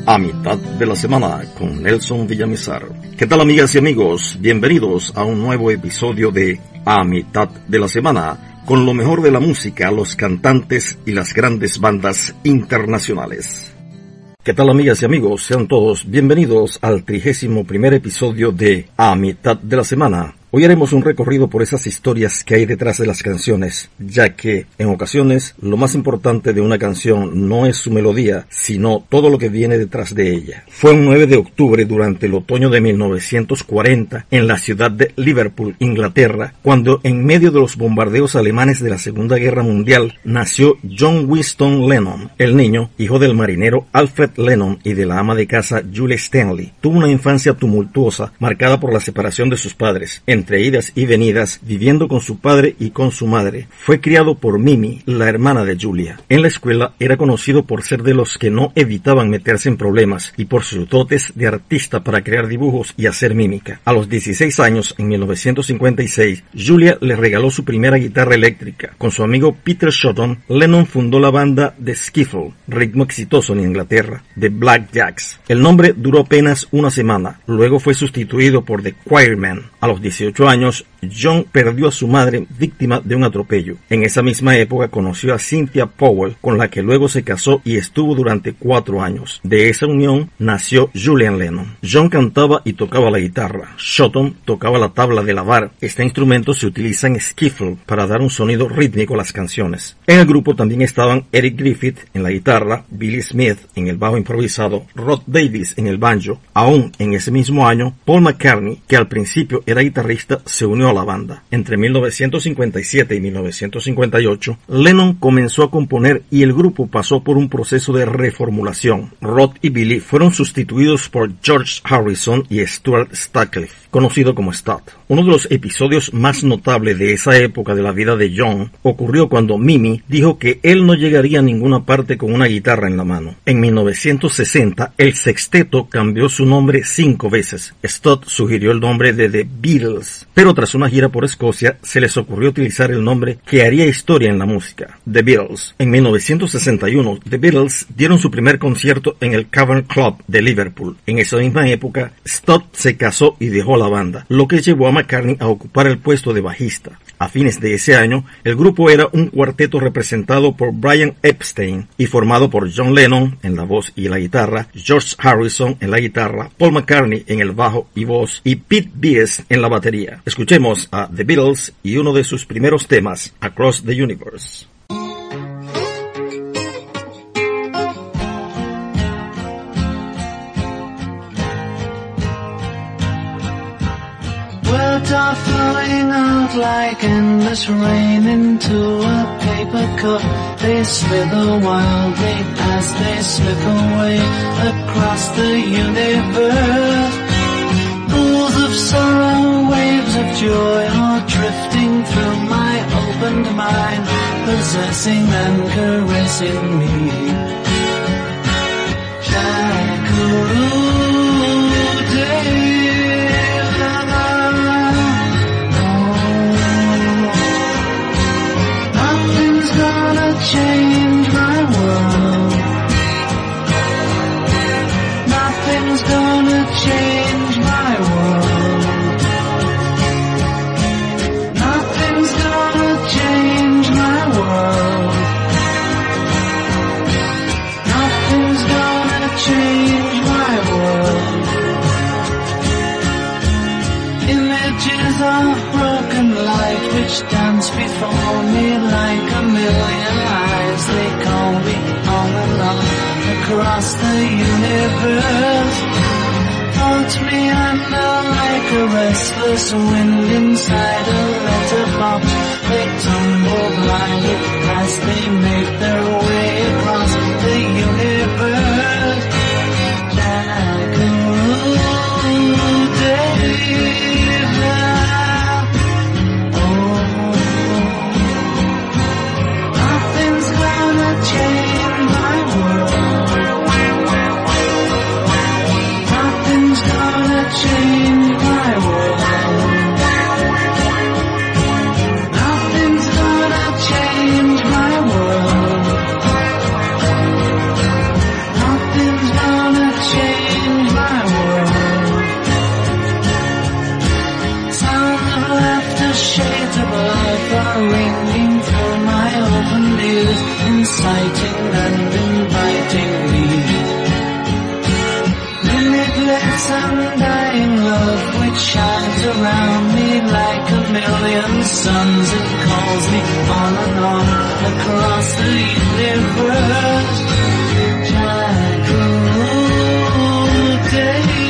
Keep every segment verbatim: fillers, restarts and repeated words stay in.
A mitad de la semana con Nelson Villamizar. ¿Qué tal, amigas y amigos? Bienvenidos a un nuevo episodio de A mitad de la semana, con lo mejor de la música, los cantantes y las grandes bandas internacionales. ¿Qué tal, amigas y amigos? Sean todos bienvenidos al trigésimo primer episodio de A mitad de la semana. Hoy haremos un recorrido por esas historias que hay detrás de las canciones, ya que, en ocasiones, lo más importante de una canción no es su melodía, sino todo lo que viene detrás de ella. Fue un nueve de octubre durante el otoño de mil novecientos cuarenta, en la ciudad de Liverpool, Inglaterra, cuando, en medio de los bombardeos alemanes de la Segunda Guerra Mundial, nació John Winston Lennon. El niño, hijo del marinero Alfred Lennon y de la ama de casa Julia Stanley, tuvo una infancia tumultuosa, marcada por la separación de sus padres, entre idas y venidas, viviendo con su padre y con su madre. Fue criado por Mimi, la hermana de Julia. En la escuela era conocido por ser de los que no evitaban meterse en problemas y por sus dotes de artista para crear dibujos y hacer mímica. A los dieciséis años, en mil novecientos cincuenta y seis, Julia le regaló su primera guitarra eléctrica. Con su amigo Peter Shotton, Lennon fundó la banda The Skiffle, ritmo exitoso en Inglaterra, de Black Jacks. El nombre duró apenas una semana, luego fue sustituido por The Quarrymen. A los dieciocho años, John perdió a su madre víctima de un atropello. En esa misma época conoció a Cynthia Powell, con la que luego se casó y estuvo durante cuatro años. De esa unión nació Julian Lennon. John cantaba y tocaba la guitarra. Shotton tocaba la tabla de lavar. Este instrumento se utiliza en skiffle para dar un sonido rítmico a las canciones. En el grupo también estaban Eric Griffith en la guitarra, Billy Smith en el bajo improvisado, Rod Davis en el banjo. Aún en ese mismo año, Paul McCartney, que al principio era guitarrista, se unió a la banda. Entre mil novecientos cincuenta y siete y mil novecientos cincuenta y ocho, Lennon comenzó a componer y el grupo pasó por un proceso de reformulación. Rod y Billy fueron sustituidos por George Harrison y Stuart Sutcliffe, conocido como Stud. Uno de los episodios más notables de esa época de la vida de John ocurrió cuando Mimi dijo que él no llegaría a ninguna parte con una guitarra en la mano. En mil novecientos sesenta, el sexteto cambió su nombre cinco veces. Stud sugirió el nombre de The Beatles, pero tras una gira por Escocia se les ocurrió utilizar el nombre que haría historia en la música, The Beatles. En mil novecientos sesenta y uno, The Beatles dieron su primer concierto en el Cavern Club de Liverpool. En esa misma época, Stud se casó y dejó la banda, lo que llevó a McCartney a ocupar el puesto de bajista. A fines de ese año, el grupo era un cuarteto representado por Brian Epstein y formado por John Lennon en la voz y la guitarra, George Harrison en la guitarra, Paul McCartney en el bajo y voz y Pete Best en la batería. Escuchemos a The Beatles y uno de sus primeros temas, Across the Universe. Words are flowing out like endless rain into a paper cup. They slither wildly as they slip away across the universe. Pools of sorrow, waves of joy are drifting through my opened mind, possessing and caressing me. Change my world. Nothing's gonna change my world. Nothing's gonna change my world. Nothing's gonna change my world. Images of broken light which dance before me like a million eyes. They call me on and on across the universe. Float me under like a restless wind inside a letterbox. They tumble blindly as they make their way across the universe. Jackaroo David. Change my world. Nothing's gonna change my world. Nothing's gonna change my world. this undying love which shines around me like a million suns. It calls me on and on across the universe. Jagrude.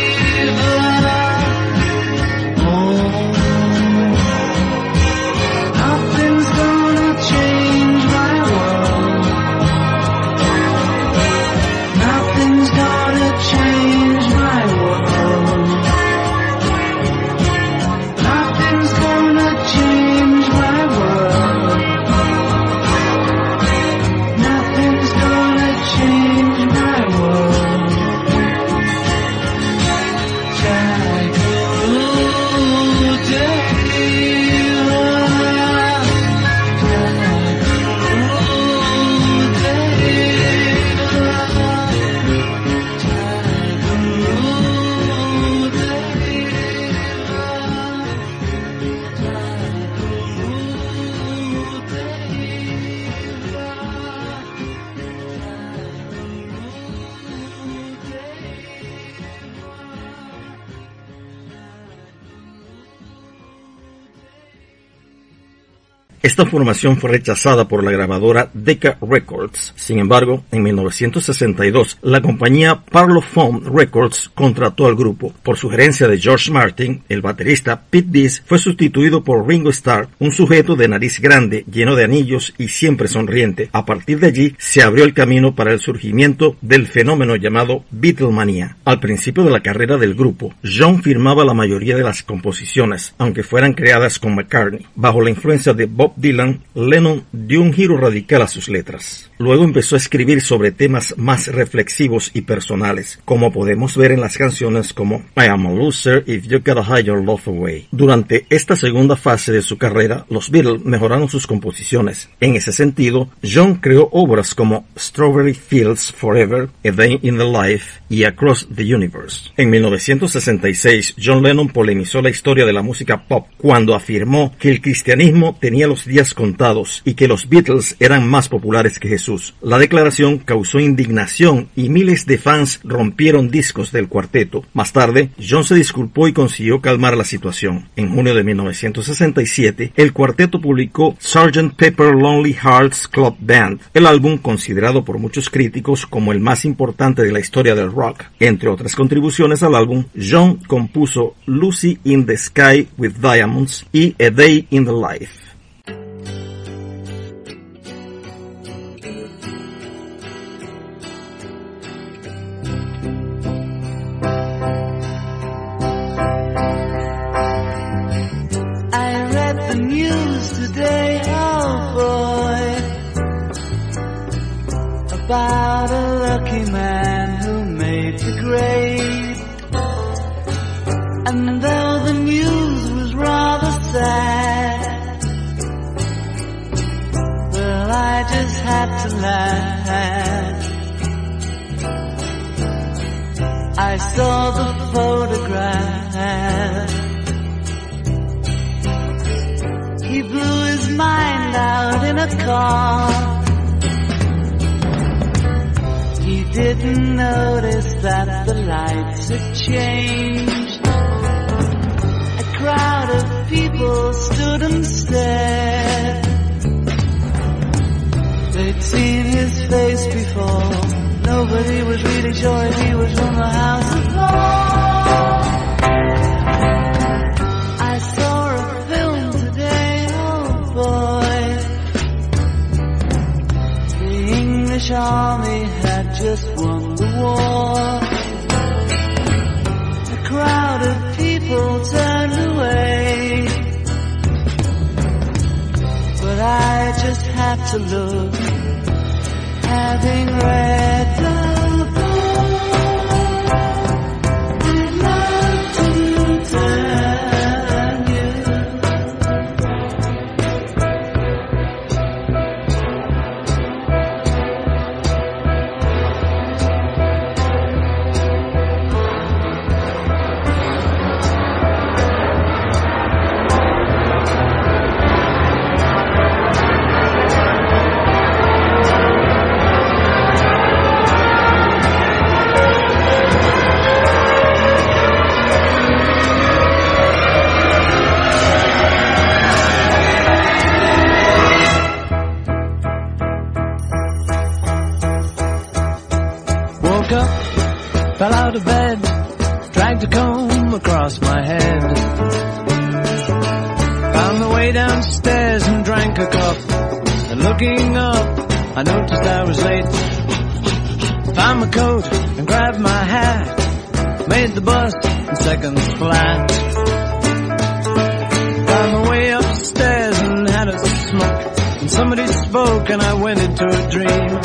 Esta formación fue rechazada por la grabadora Decca Records. Sin embargo, en mil novecientos sesenta y dos, la compañía Parlophone Records contrató al grupo. Por sugerencia de George Martin, el baterista Pete Best fue sustituido por Ringo Starr, un sujeto de nariz grande, lleno de anillos y siempre sonriente. A partir de allí, se abrió el camino para el surgimiento del fenómeno llamado Beatlemania. Al principio de la carrera del grupo, John firmaba la mayoría de las composiciones, aunque fueran creadas con McCartney. Bajo la influencia de Bob Dylan, Lennon dio un giro radical a sus letras. Luego empezó a escribir sobre temas más reflexivos y personales, como podemos ver en las canciones como I Am a Loser, If You Gotta Hide Your Love Away. Durante esta segunda fase de su carrera, los Beatles mejoraron sus composiciones. En ese sentido, John creó obras como Strawberry Fields Forever, A Day in the Life y Across the Universe. En mil novecientos sesenta y seis, John Lennon polemizó la historia de la música pop cuando afirmó que el cristianismo tenía los días contados y que los Beatles eran más populares que Jesús. La declaración causó indignación y miles de fans rompieron discos del cuarteto. Más tarde, John se disculpó y consiguió calmar la situación. En junio de mil novecientos sesenta y siete, el cuarteto publicó sergeant Pepper Lonely Hearts Club Band, el álbum considerado por muchos críticos como el más importante de la historia del rock. Entre otras contribuciones al álbum, John compuso Lucy in the Sky with Diamonds y A Day in the Life. About a lucky man who made the grade. And though the news was rather sad, well, I just had to laugh. I saw the photograph. He blew his mind out in a car. He didn't notice that the lights had changed. A crowd of people stood and stared. They'd seen his face before. Nobody was really sure if he was from the House of Lords. I saw a film today, oh boy. The English army had just won the war. A crowd of people turned away, but I just had to look, having read the book. I'd love to tell you. woke up, fell out of bed, dragged a comb across my head. Found my way downstairs and drank a cup. And looking up, I noticed I was late. Found my coat and grabbed my hat. Made the bus in seconds flat. Found my way upstairs and had a smoke. And somebody spoke and I went into a dream.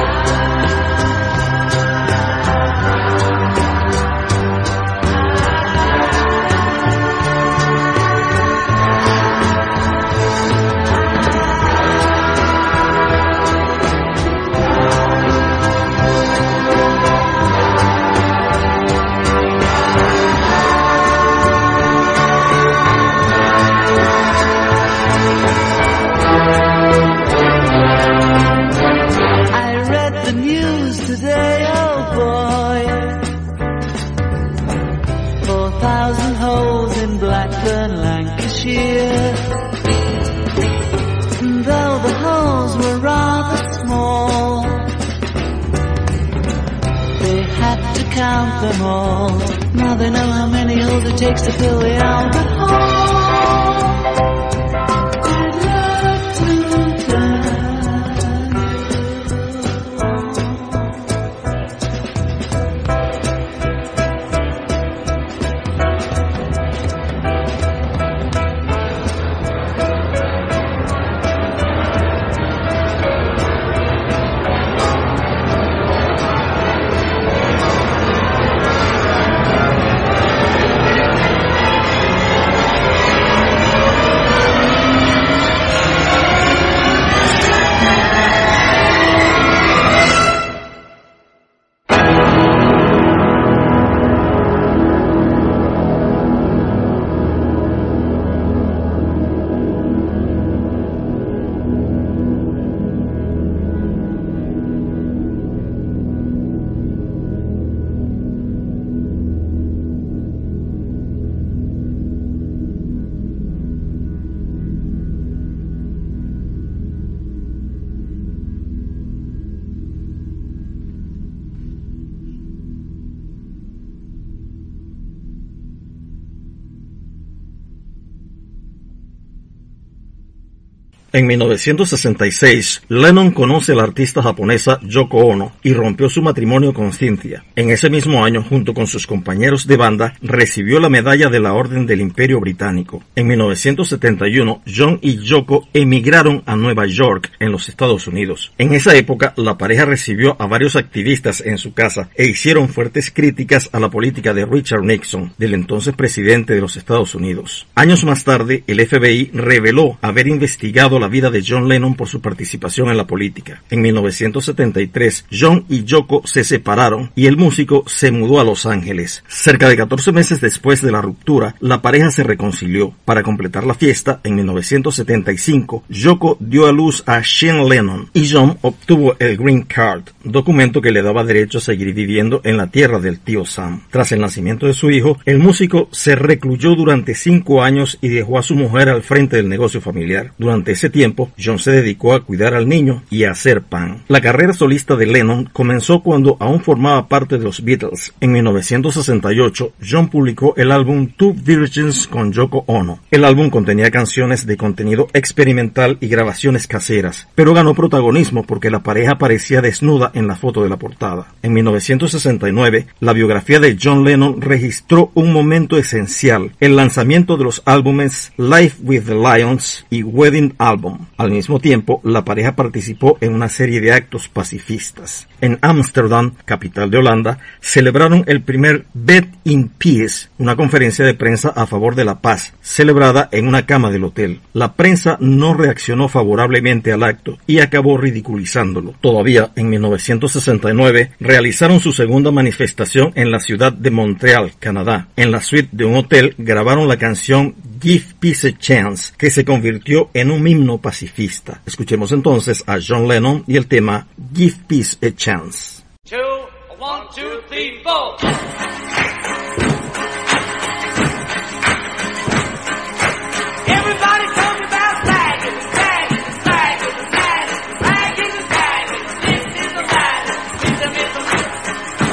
Lancashire. And though the holes were rather small, they had to count them all. Now they know how many holes it takes to fill the Albert Hall. I'd love to En mil novecientos sesenta y seis, Lennon conoce a la artista japonesa Yoko Ono y rompió su matrimonio con Cynthia. En ese mismo año, junto con sus compañeros de banda, recibió la medalla de la Orden del Imperio Británico. En mil novecientos setenta y uno, John y Yoko emigraron a Nueva York, en los Estados Unidos. En esa época, la pareja recibió a varios activistas en su casa e hicieron fuertes críticas a la política de Richard Nixon, del entonces presidente de los Estados Unidos. Años más tarde, el F B I reveló haber investigado la vida de John Lennon por su participación en la política. En mil novecientos setenta y tres, John y Yoko se separaron y el músico se mudó a Los Ángeles. Cerca de catorce meses después de la ruptura, la pareja se reconcilió. Para completar la fiesta, en mil novecientos setenta y cinco, Yoko dio a luz a Sean Lennon y John obtuvo el Green Card, documento que le daba derecho a seguir viviendo en la tierra del tío Sam. Tras el nacimiento de su hijo, el músico se recluyó durante cinco años y dejó a su mujer al frente del negocio familiar. Durante ese tiempo, John se dedicó a cuidar al niño y a hacer pan. La carrera solista de Lennon comenzó cuando aún formaba parte de los Beatles. En mil novecientos sesenta y ocho, John publicó el álbum Two Virgins con Yoko Ono. El álbum contenía canciones de contenido experimental y grabaciones caseras, pero ganó protagonismo porque la pareja aparecía desnuda en la foto de la portada. En mil novecientos sesenta y nueve, la biografía de John Lennon registró un momento esencial, el lanzamiento de los álbumes Life with the Lions y Wedding Album. Al mismo tiempo, la pareja participó en una serie de actos pacifistas. En Ámsterdam, capital de Holanda, celebraron el primer Bed in Peace, una conferencia de prensa a favor de la paz, celebrada en una cama del hotel. La prensa no reaccionó favorablemente al acto y acabó ridiculizándolo. Todavía en mil novecientos sesenta y nueve, realizaron su segunda manifestación en la ciudad de Montreal, Canadá. En la suite de un hotel grabaron la canción Give Peace a Chance, que se convirtió en un himno pacifista. Escuchemos entonces a John Lennon y el tema Give Peace a Chance. Two, one, two, three, four. Everybody talking about flagging, flagging, flagging, flagging, flagging, flagging. This is the flag. This is the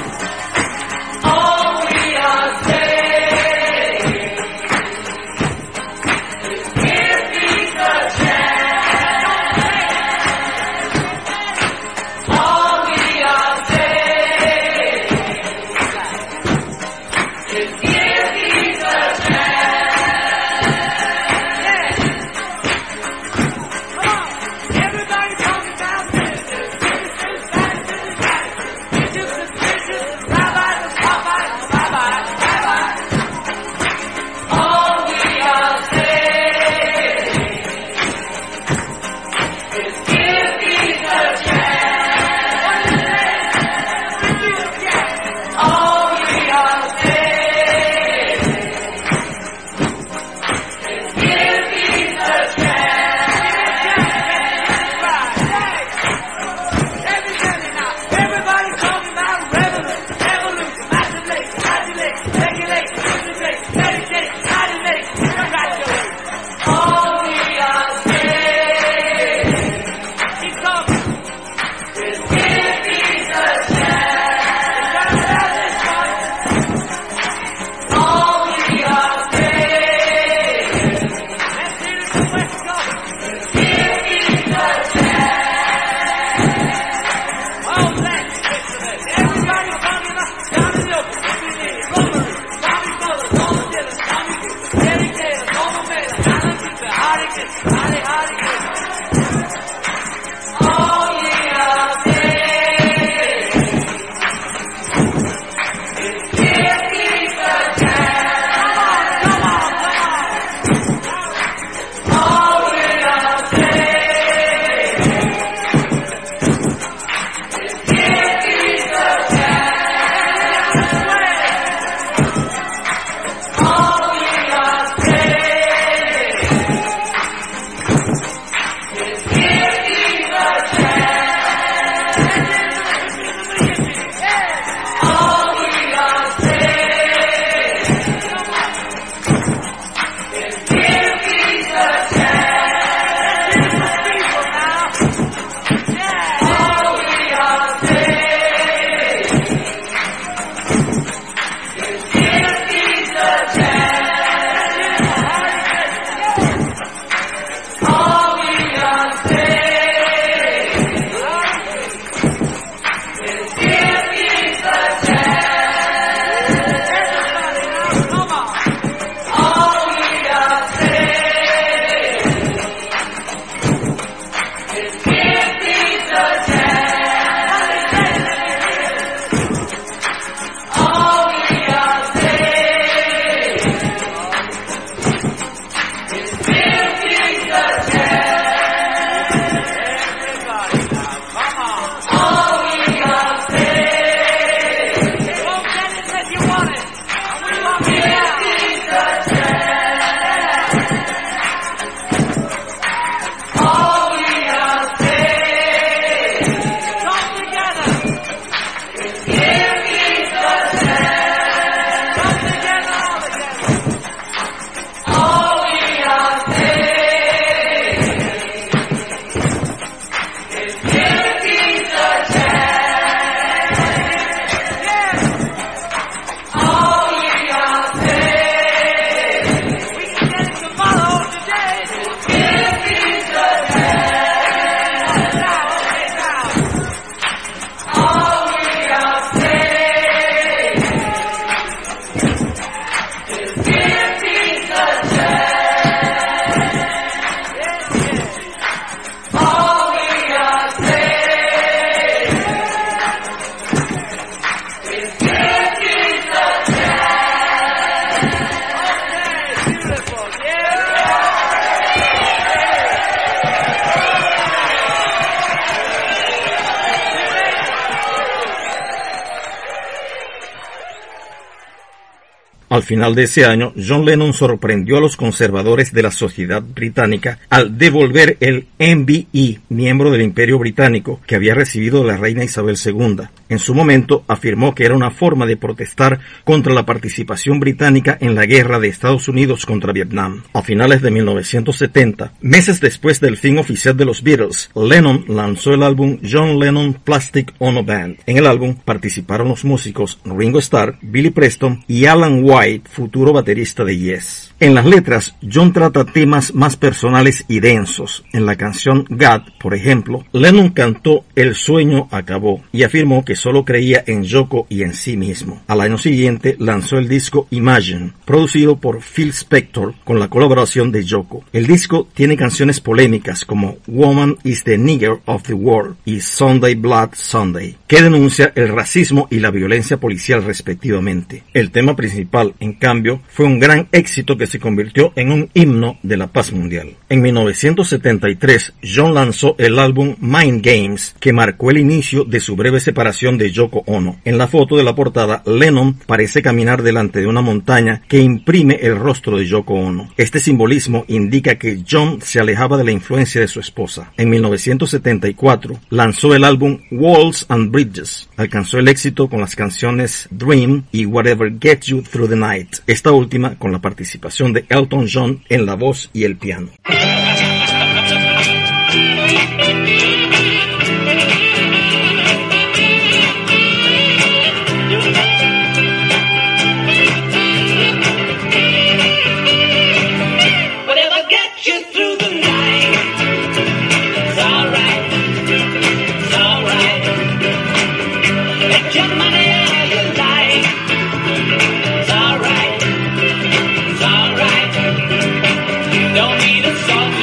Al final de ese año, John Lennon sorprendió a los conservadores de la sociedad británica al devolver el M B E, miembro del Imperio Británico, que había recibido de la reina Isabel segunda. En su momento, afirmó que era una forma de protestar contra la participación británica en la guerra de Estados Unidos contra Vietnam. A finales de mil novecientos setenta, meses después del fin oficial de los Beatles, Lennon lanzó el álbum John Lennon Plastic Ono Band. En el álbum participaron los músicos Ringo Starr, Billy Preston y Alan White, futuro baterista de Yes. En las letras, John trata temas más personales y densos. En la canción God, por ejemplo, Lennon cantó "El sueño acabó" y afirmó que solo creía en Yoko y en sí mismo. Al año siguiente lanzó el disco Imagine, producido por Phil Spector con la colaboración de Yoko. El disco tiene canciones polémicas como Woman is the Nigger of the World y Sunday Blood Sunday, que denuncia el racismo y la violencia policial respectivamente. El tema principal, en cambio, fue un gran éxito que se convirtió en un himno de la paz mundial. En mil novecientos setenta y tres, John lanzó el álbum Mind Games, que marcó el inicio de su breve separación de Yoko Ono. En la foto de la portada, Lennon parece caminar delante de una montaña que imprime el rostro de Yoko Ono. Este simbolismo indica que John se alejaba de la influencia de su esposa. En mil novecientos setenta y cuatro, lanzó el álbum Walls and Bridges. Alcanzó el éxito con las canciones Dream y Whatever Gets You Through the Night, esta última con la participación de Elton John en la voz y el piano. Don't need a song.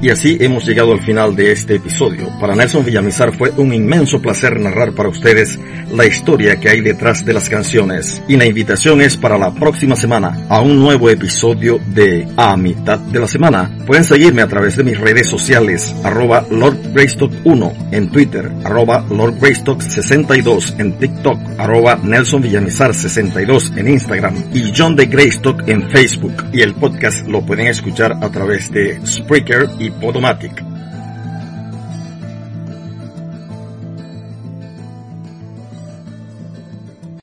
Y así hemos llegado al final de este episodio. Para Nelson Villamizar fue un inmenso placer narrar para ustedes la historia que hay detrás de las canciones. Y la invitación es para la próxima semana a un nuevo episodio de A Mitad de la Semana. Pueden seguirme a través de mis redes sociales, arroba Lord Greystock uno en Twitter, arroba Lord Greystock sesenta y dos en TikTok, arroba Nelson Villamizar sesenta y dos en Instagram y John de Greystock en Facebook. Y el podcast lo pueden escuchar a través de Spreaker y Podomatic.